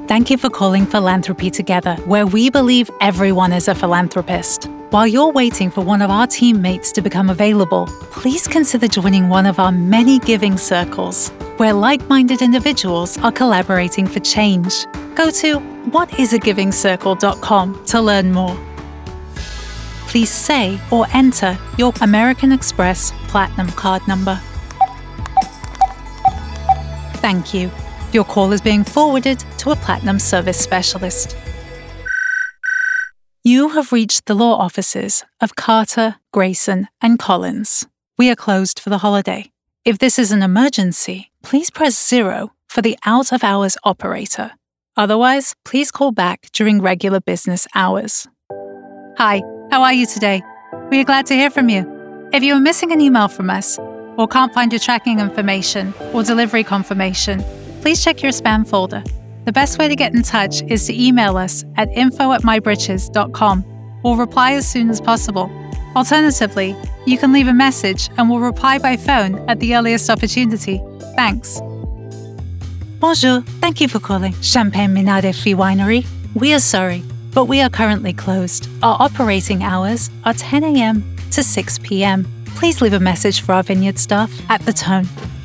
Thank you for calling Philanthropy Together, where we believe everyone is a philanthropist. While you're waiting for one of our teammates to become available, please consider joining one of our many giving circles, where like-minded individuals are collaborating for change. Go to whatisagivingcircle.com to learn more. Please say or enter your American Express Platinum card number. Thank you. Your call is being forwarded to a Platinum Service Specialist. You have reached the law offices of Carter, Grayson, and Collins. We are closed for the holiday. If this is an emergency, please press 0 for the out-of-hours operator. Otherwise, please call back during regular business hours. Hi, how are you today? We are glad to hear from you. If you are missing an email from us, or can't find your tracking information or delivery confirmation, please check your spam folder. The best way to get in touch is to email us at info@mybritches.com or reply as soon as possible. Alternatively, you can leave a message and we'll reply by phone at the earliest opportunity. Thanks. Bonjour, thank you for calling Champagne Minade Fee Winery. We are sorry, but we are currently closed. Our operating hours are 10 a.m. to 6 p.m. Please leave a message for our vineyard staff at the tone.